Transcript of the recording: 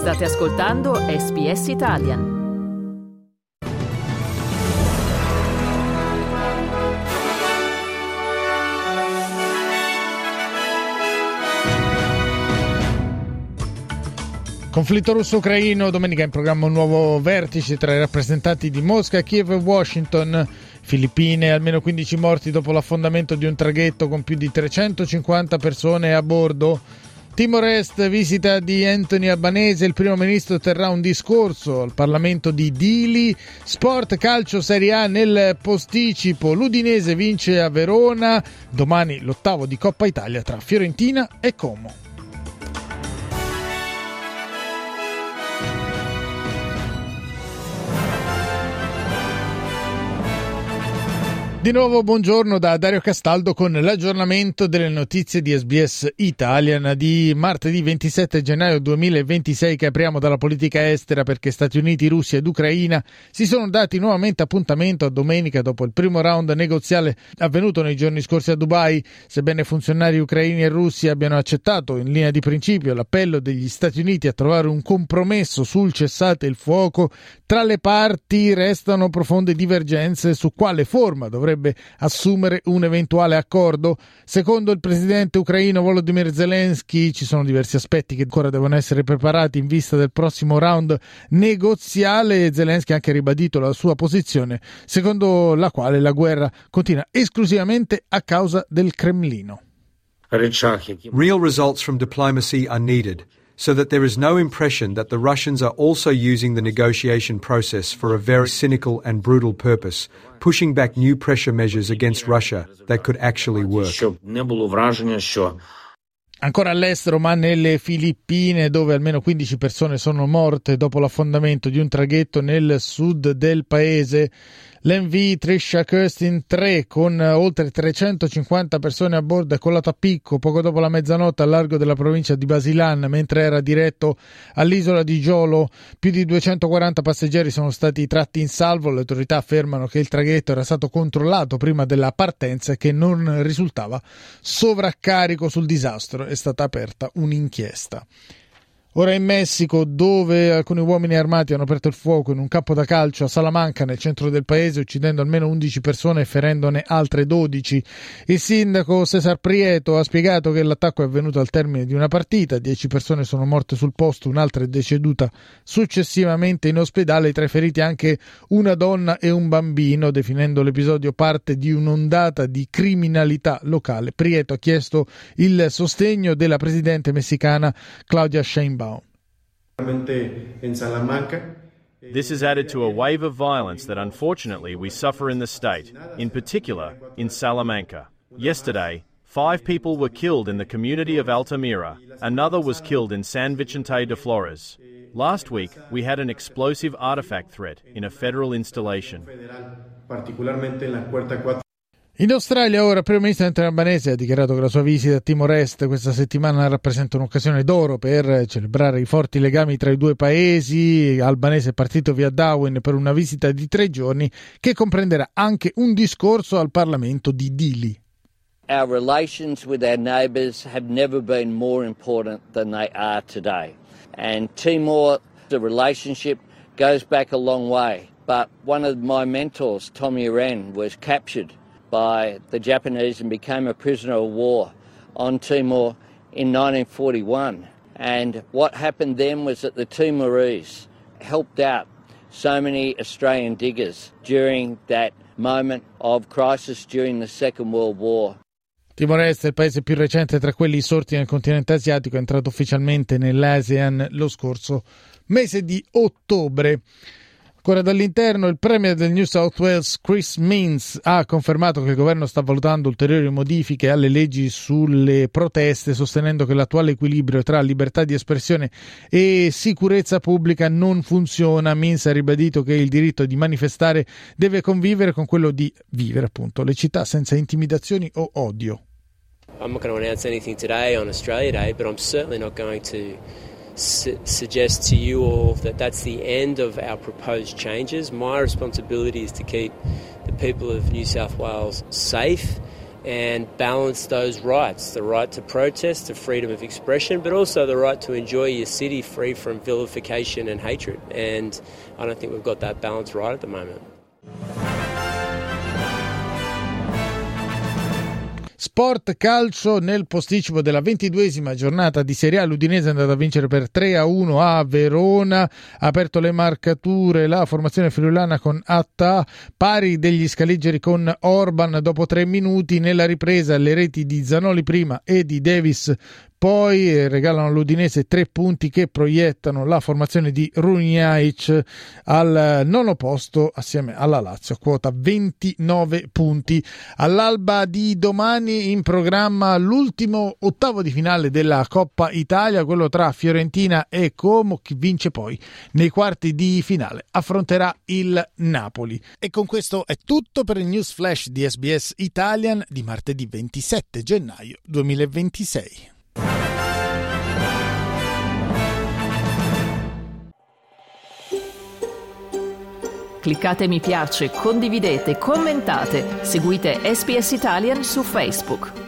State ascoltando SBS Italian. Conflitto russo-ucraino, domenica in programma un nuovo vertice tra i rappresentanti di Mosca, Kiev e Washington. Filippine, almeno 15 morti dopo l'affondamento di un traghetto con più di 350 persone a bordo. Timor Est, visita di Anthony Albanese, il primo ministro terrà un discorso al Parlamento di Dili. Sport, calcio, Serie A nel posticipo, l'Udinese vince a Verona, domani l'ottavo di Coppa Italia tra Fiorentina e Como. Di nuovo buongiorno da Dario Castaldo con l'aggiornamento delle notizie di SBS Italian di martedì 27 gennaio 2026, che apriamo dalla politica estera perché Stati Uniti, Russia ed Ucraina si sono dati nuovamente appuntamento a domenica dopo il primo round negoziale avvenuto nei giorni scorsi a Dubai. Sebbene funzionari ucraini e russi abbiano accettato in linea di principio l'appello degli Stati Uniti a trovare un compromesso sul cessate il fuoco, tra le parti restano profonde divergenze su quale forma dovrebbe assumere un eventuale accordo. Secondo il presidente ucraino Volodymyr Zelensky ci sono diversi aspetti che ancora devono essere preparati in vista del prossimo round negoziale. Zelensky ha anche ribadito la sua posizione secondo la quale la guerra continua esclusivamente a causa del Cremlino. Real results from diplomacy are needed, so that there is no impression that the Russians are also using the negotiation process for a very cynical and brutal purpose, pushing back new pressure measures against Russia that could actually work. Ancora all'estero, ma nelle Filippine, dove almeno 15 persone sono morte dopo l'affondamento di un traghetto nel sud del paese. L'MV Trisha Kirsten 3, con oltre 350 persone a bordo, è collato a picco poco dopo la mezzanotte al largo della provincia di Basilan, mentre era diretto all'isola di Jolo. Più di 240 passeggeri sono stati tratti in salvo. Le autorità affermano che il traghetto era stato controllato prima della partenza e che non risultava sovraccarico. Sul disastro è stata aperta un'inchiesta. Ora in Messico, dove alcuni uomini armati hanno aperto il fuoco in un campo da calcio a Salamanca, nel centro del paese, uccidendo almeno 11 persone e ferendone altre 12. Il sindaco Cesar Prieto ha spiegato che l'attacco è avvenuto al termine di una partita, 10 persone sono morte sul posto, un'altra è deceduta successivamente in ospedale, tra i feriti anche una donna e un bambino, definendo l'episodio parte di un'ondata di criminalità locale. Prieto ha chiesto il sostegno della presidente messicana Claudia Sheinbaum. This has added to a wave of violence that unfortunately we suffer in the state, in particular in Salamanca. Yesterday, 5 people were killed in the community of Altamira, another was killed in San Vicente de Flores. Last week, we had an explosive artifact threat in a federal installation. In Australia ora il primo ministro Anthony Albanese ha dichiarato che la sua visita a Timor Est questa settimana rappresenta un'occasione d'oro per celebrare i forti legami tra i due paesi. Albanese è partito via Darwin per una visita di 3 giorni che comprenderà anche un discorso al Parlamento di Dili. Our relations with our neighbours have never been more important than they are today. And Timor, the relationship goes back a long way. But one of my mentors, Tommy Uren, was captured by the Japanese and became a prisoner of war on Timor in 1941. And what happened then was that the Timorese helped out so many Australian diggers during that moment of crisis during the Second World War. Timor Est è il paese più recente tra quelli sorti nel continente asiatico, è entrato ufficialmente nell'ASEAN lo scorso mese di ottobre. Ancora dall'interno, il premier del New South Wales Chris Minns ha confermato che il governo sta valutando ulteriori modifiche alle leggi sulle proteste, sostenendo che l'attuale equilibrio tra libertà di espressione e sicurezza pubblica non funziona. Minns ha ribadito che il diritto di manifestare deve convivere con quello di vivere, appunto, le città senza intimidazioni o odio. I'm not going to announce anything today on Australia Day, but I'm certainly not going to suggest to you all that that's the end of our proposed changes. My responsibility is to keep the people of New South Wales safe and balance those rights, the right to protest, the freedom of expression, but also the right to enjoy your city free from vilification and hatred. And I don't think we've got that balance right at the moment. Sport calcio, nel posticipo della 22esima giornata di Serie A, l'Udinese è andata a vincere per 3-1 a Verona, ha aperto le marcature la formazione friulana con Atta, pari degli Scaligeri con Orban dopo 3 minuti. Nella ripresa le reti di Zanoli prima e di Davis poi regalano all'Udinese 3 punti che proiettano la formazione di Runjaic al nono posto assieme alla Lazio, quota 29 punti. All'alba di domani in programma l'ultimo ottavo di finale della Coppa Italia, quello tra Fiorentina e Como. Chi vince poi nei quarti di finale affronterà il Napoli. E con questo è tutto per il News Flash di SBS Italian di martedì 27 gennaio 2026. Cliccate mi piace, condividete, commentate, seguite SBS Italian su Facebook.